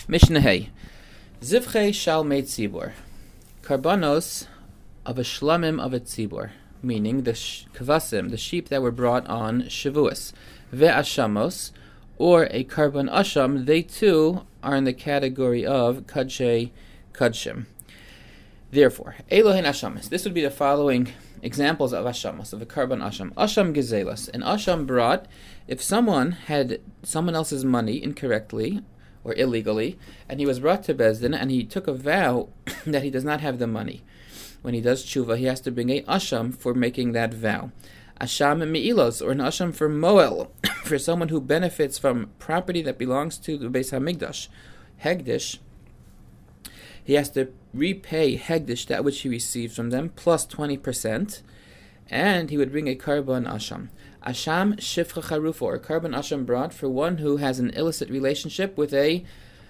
Mishnah Hey. Zivchei Shalmei Tzibor. Karbanos of a shlamim of a tzibor, meaning the kvasim, the sheep that were brought on Shavuos. Ve'ashamos, or a karban asham, they too are in the category of kadshei kadshim. Therefore, Elohin ashamis. This would be the following examples of ashamos, of a karban asham. Asham gezelas. An asham brought, if someone had someone else's money incorrectly or illegally, and he was brought to Bezdin, and he took a vow that he does not have the money. When he does tshuva, he has to bring a asham for making that vow. Asham me'ilos, or an asham for moel, for someone who benefits from property that belongs to the Beis HaMikdash. Hegdish, he has to repay Hegdish, that which he receives from them, plus 20%, and he would bring a karban asham. Asham shifcha charufa, or karban asham brought for one who has an illicit relationship with a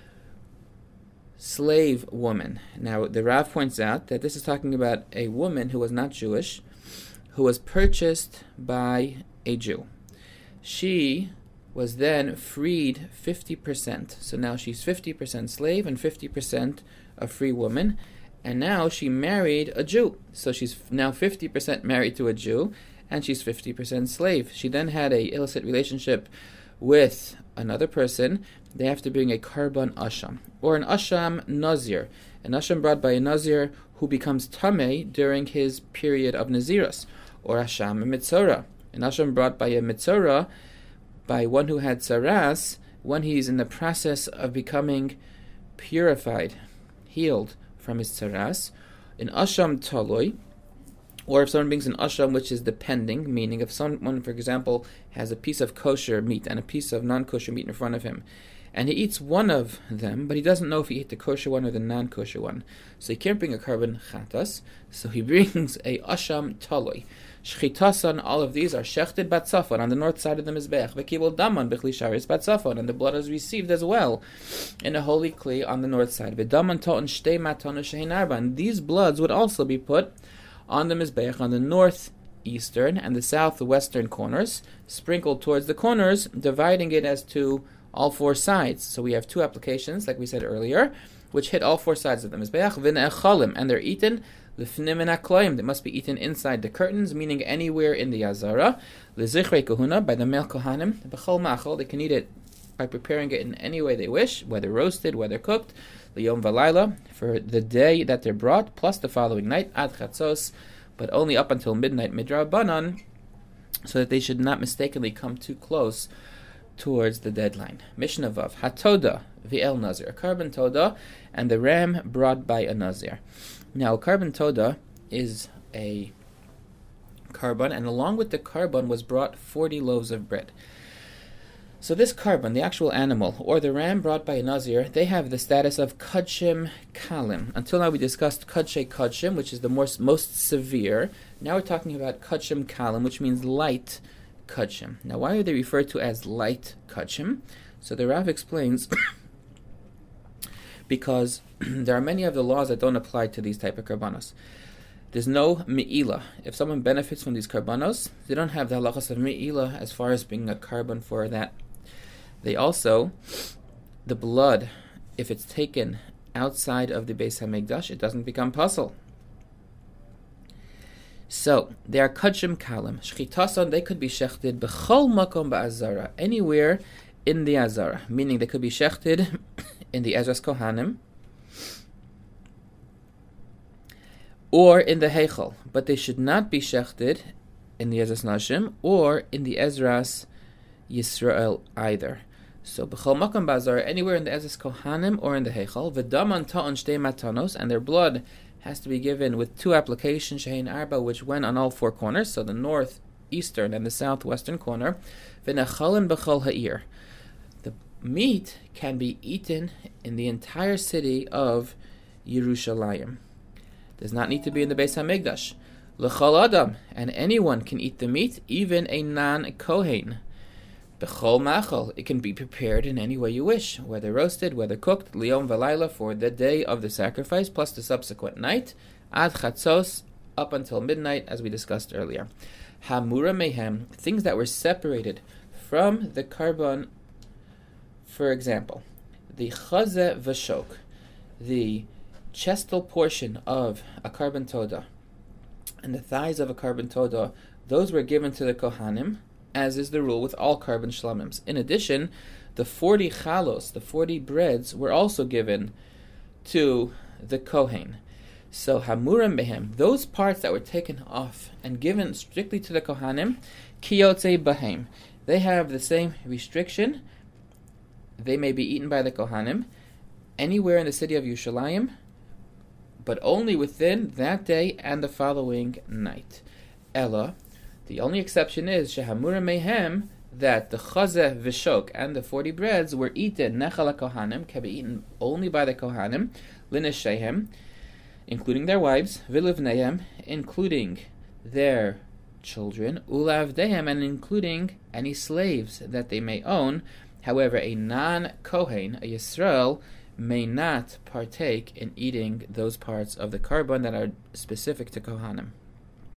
slave woman. Now, the Rav points out that this is talking about a woman who was not Jewish, who was purchased by a Jew. She was then freed 50%. So now she's 50% slave and 50% a free woman. And now she married a Jew. So she's now 50% married to a Jew, and she's 50% slave. She then had a illicit relationship with another person. They have to bring a karban asham, or an asham nazir, an asham brought by a nazir who becomes tameh during his period of nazirus, or asham mitzora, an asham brought by a mitzora, by one who had saras, when he's in the process of becoming purified, healed from his saras, an asham taloi, or if someone brings an asham which is depending, meaning if someone, for example, has a piece of kosher meat and a piece of non-kosher meat in front of him, and he eats one of them, but he doesn't know if he ate the kosher one or the non-kosher one, so he can't bring a karban chatas, so he brings a asham taloi. Shchitasan, all of these are shechted batzafon, on the north side of the mizbeach. Vekibol daman b'chli sharis batzafon, and the blood is received as well in a holy kli on the north side. V'daman to'on shtei matonu shehin arba, and these bloods would also be put on the mizbeach on the northeastern and the southwestern corners, sprinkled towards the corners, dividing it as to all four sides. So we have two applications, like we said earlier, which hit all four sides of the mizbeach. V'ne'echalim, and they're eaten. L'fnim and akloim, they must be eaten inside the curtains, meaning anywhere in the azara. L'zichrei kahuna, by the male kohanim. B'chol machol, they can eat it by preparing it in any way they wish, whether roasted, whether cooked. L'yom v'layla, for the day that they're brought, plus the following night, ad chatzos, but only up until midnight, midrabanan, so that they should not mistakenly come too close towards the deadline. Mishnah Vav, hatoda v'el nazir, a karban toda, and the ram brought by a nazir. Now, a karban toda is a karban, and along with the karban was brought 40 loaves of bread. So this karban, the actual animal, or the ram brought by a nazir, they have the status of kadshim kalim. Until now we discussed kadshei kadshim, which is the most severe. Now we're talking about kadshim kalim, which means light kadshim. Now why are they referred to as light kadshim? So the Rav explains because there are many of the laws that don't apply to these type of karbanos. There's no me'ila. If someone benefits from these karbanos, they don't have the halachas of me'ila as far as being a karban for that. They also, the blood, if it's taken outside of the Beis HaMikdash, it doesn't become puzzle. So, they are kadshim kalim. Shchitason, they could be shechted b'chol makom ba'azara, anywhere in the azara, meaning they could be shechted in the Ezras Kohanim, or in the Heichal, but they should not be shechted in the Ezras Nashim or in the Ezras Yisrael either. So, b'chol makom ba'azara, anywhere in the Ezras Kohanim or in the Heichal, v'daman ta'on shtei matanos, and their blood has to be given with two applications, shehin arba, which went on all four corners, so the northeastern and the southwestern corner, v'nechalim b'chol ha'ir. The meat can be eaten in the entire city of Yerushalayim. Does not need to be in the Beis HaMikdash. L'chol adam, and anyone can eat the meat, even a non-kohen. B'chol machal, it can be prepared in any way you wish, whether roasted, whether cooked, liyom v'layla, for the day of the sacrifice, plus the subsequent night, ad chatzos, up until midnight, as we discussed earlier. Hamura mehem, things that were separated from the karban. For example, the chazeh v'shok, the chestal portion of a carbon toda, and the thighs of a carbon toda, those were given to the Kohanim, as is the rule with all carbon shlamims. In addition, the 40 chalos, the 40 breads, were also given to the Kohen. So hamurim behem, those parts that were taken off and given strictly to the Kohanim, kiyotze bahem, they have the same restriction. They may be eaten by the Kohanim anywhere in the city of Yerushalayim, but only within that day and the following night. Ella, the only exception is shehamurim mehem, that the chazeh v'shok and the 40 breads were eaten nechal kohanim, can be eaten only by the Kohanim, lineshehem, including their wives, v'livnehem, including their children, ulavdehem, and including any slaves that they may own. However, a non-Kohen, a Yisrael, may not partake in eating those parts of the carbon that are specific to Kohanim.